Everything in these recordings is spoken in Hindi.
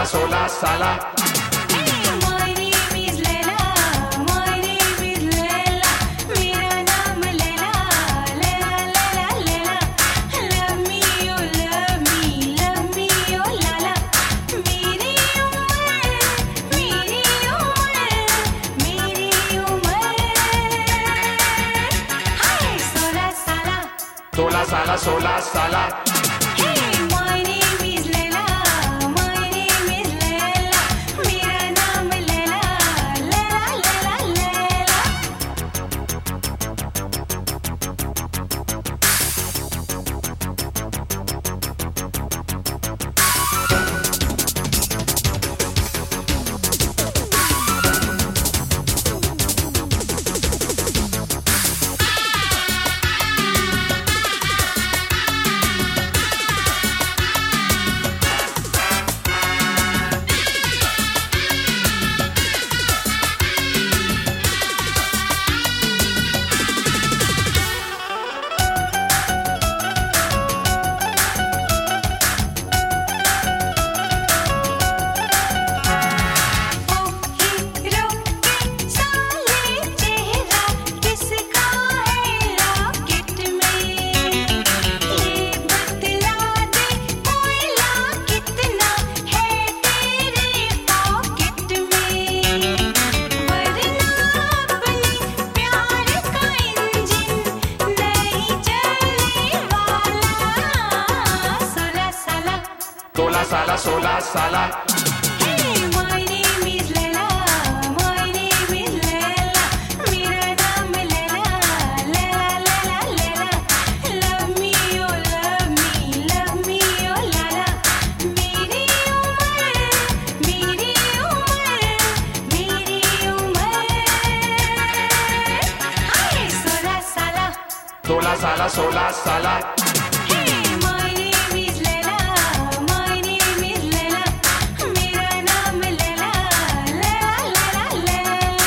16 साला। My name is Leila, my name is Leila, मेरा नाम Laila, Laila Laila Laila. Love me oh love me oh लाला। मेरी उम्र हाय 16 साला। 16 साला 16 साला। My name is Leila, my name is Leila, मेरा नाम लैला, लैला लैला लैला। साला 16 साला। My name is Leila, my name is Leila, मेरा नाम Laila, Laila Laila Laila. Love me oh लाला। मेरी उम्र हाय 16 साला। 16 साला 16 साला। My name is Leila, my name is Leila, मेरा नाम लैला, लैला लैला लैला।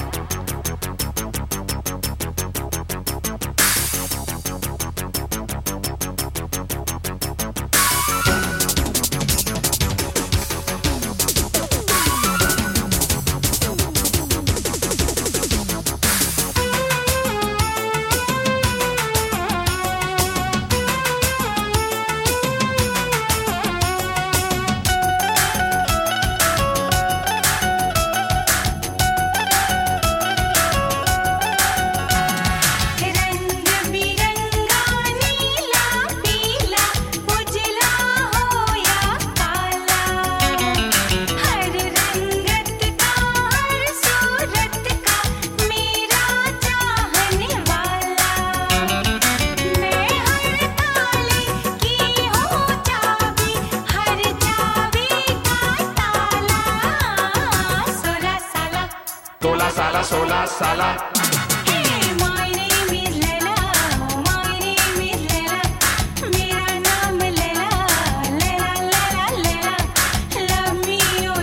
रंग बिरंगा नीला पीला उजला हो या काला, हर रंगत का हर सूरत का मेरा चाहने वाला। मैं हर ताले की हूँ चाबी, हर चाबी का ताला। 16 साला। 16 साला 16 साला। My name is Leila, my name is Leila, मेरा नाम Laila, Laila Laila Laila. Love me oh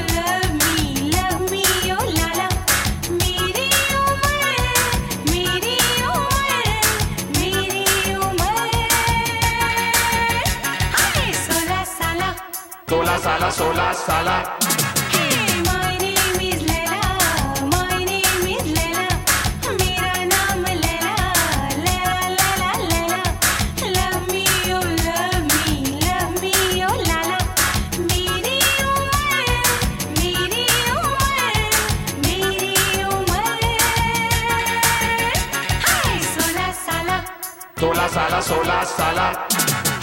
लाला। मेरी उम्र हाय 16 साला। 16 साला 16 साला। My name is Leila, my name is Leila, मेरा नाम Laila, Laila Laila Laila. Love me oh लाला। मेरी उम्र हाय 16 साला। 16 साला 16 साला।